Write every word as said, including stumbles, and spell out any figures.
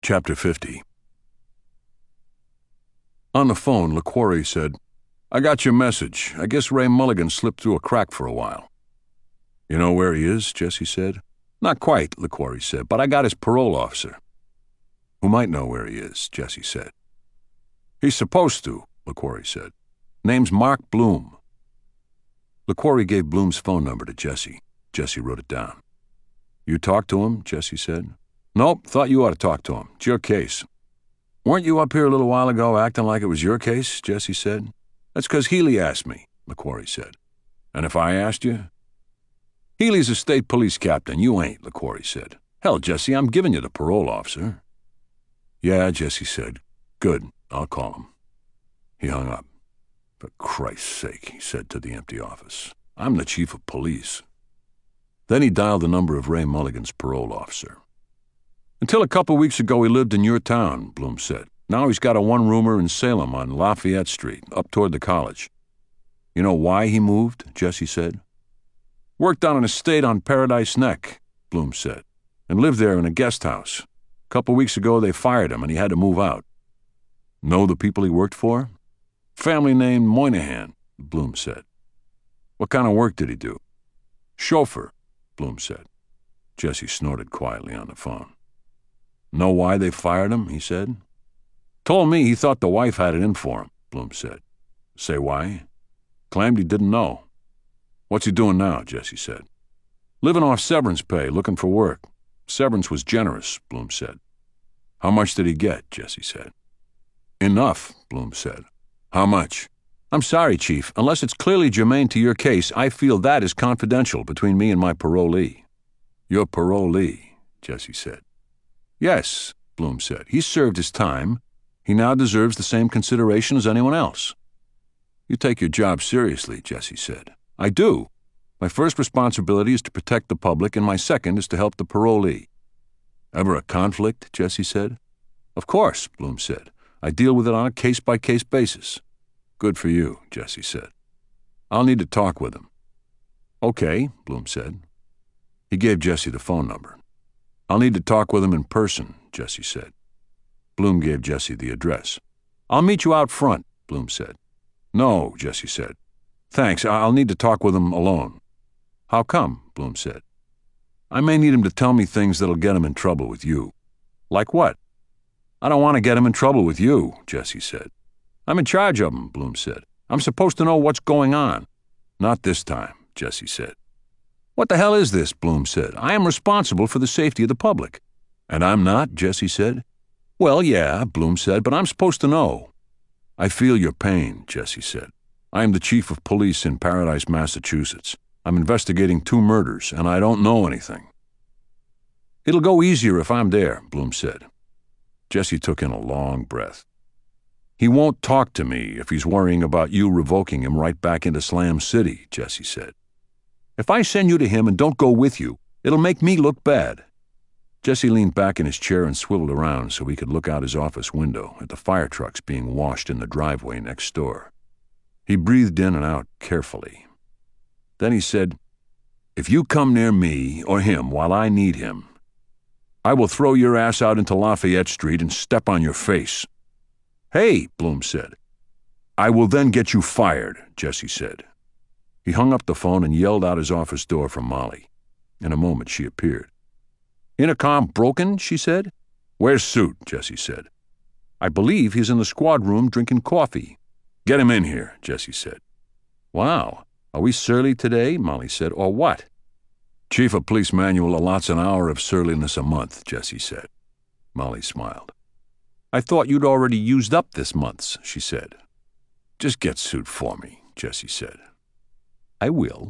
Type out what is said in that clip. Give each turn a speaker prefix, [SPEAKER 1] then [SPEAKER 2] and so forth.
[SPEAKER 1] Chapter fifty. On the phone, LaQuarrie said, "I got your message. I guess Ray Mulligan slipped through a crack for a while." "You know where he is?" Jesse said. "Not quite," LaQuarrie said, "but I got his parole officer." "Who might know where he is," Jesse said. "He's supposed to," LaQuarrie said. "Name's Mark Bloom." LaQuarrie gave Bloom's phone number to Jesse. Jesse wrote it down. "You talked to him?" Jesse said. "Nope, thought you ought to talk to him. It's your case." "Weren't you up here a little while ago acting like it was your case?" Jesse said. "That's because Healy asked me," LaQuarrie said. "And if I asked you?" "Healy's a state police captain. You ain't," LaQuarrie said. "Hell, Jesse, I'm giving you the parole officer." "Yeah," Jesse said. "Good. I'll call him." He hung up. "For Christ's sake," he said to the empty office. "I'm the chief of police." Then he dialed the number of Ray Mulligan's parole officer. "Until a couple weeks ago he lived in your town," Bloom said. "Now he's got a one-roomer in Salem on Lafayette Street, up toward the college." "You know why he moved?" Jesse said. "Worked on an estate on Paradise Neck," Bloom said, "and lived there in a guest house. A couple weeks ago they fired him and he had to move out." "Know the people he worked for?" "Family named Moynihan," Bloom said. "What kind of work did he do?" "Chauffeur," Bloom said. Jesse snorted quietly on the phone. "Know why they fired him?" he said. "Told me he thought the wife had it in for him," Bloom said. "Say why?" "Claimed he didn't know." "What's he doing now?" Jesse said. "Living off severance pay, looking for work. Severance was generous," Bloom said. "How much did he get?" Jesse said. "Enough," Bloom said. "How much?" "I'm sorry, Chief. Unless it's clearly germane to your case, I feel that is confidential between me and my parolee." "Your parolee," Jesse said. "Yes," Bloom said. "He's served his time. He now deserves the same consideration as anyone else." "You take your job seriously," Jesse said. "I do. My first responsibility is to protect the public, and my second is to help the parolee." "Ever a conflict?" Jesse said. "Of course," Bloom said. "I deal with it on a case-by-case basis." "Good for you," Jesse said. "I'll need to talk with him." "Okay," Bloom said. He gave Jesse the phone number. "I'll need to talk with him in person," Jesse said. Bloom gave Jesse the address. "I'll meet you out front," Bloom said. "No," Jesse said. "Thanks, I'll need to talk with him alone." "How come?" Bloom said. "I may need him to tell me things that'll get him in trouble with you." "Like what?" "I don't want to get him in trouble with you," Jesse said. "I'm in charge of him," Bloom said. "I'm supposed to know what's going on." "Not this time," Jesse said. "What the hell is this?" Bloom said. "I am responsible for the safety of the public." "And I'm not?" Jesse said. "Well, yeah," Bloom said, "but I'm supposed to know." "I feel your pain," Jesse said. "I am the chief of police in Paradise, Massachusetts. I'm investigating two murders, and I don't know anything." "It'll go easier if I'm there," Bloom said. Jesse took in a long breath. "He won't talk to me if he's worrying about you revoking him right back into Slam City," Jesse said. "If I send you to him and don't go with you, it'll make me look bad." Jesse leaned back in his chair and swiveled around so he could look out his office window at the fire trucks being washed in the driveway next door. He breathed in and out carefully. Then he said, "If you come near me or him while I need him, I will throw your ass out into Lafayette Street and step on your face." "Hey," Bloom said. "I will then get you fired," Jesse said. He hung up the phone and yelled out his office door for Molly. In a moment she appeared. "Intercom broken?" she said. "Where's Suit?" Jesse said. "I believe he's in the squad room drinking coffee." "Get him in here," Jesse said. "Wow, are we surly today?" Molly said. "Or what?" "Chief of Police Manual allots an hour of surliness a month," Jesse said. Molly smiled. "I thought you'd already used up this month's," she said. "Just get Suit for me," Jesse said. "I will."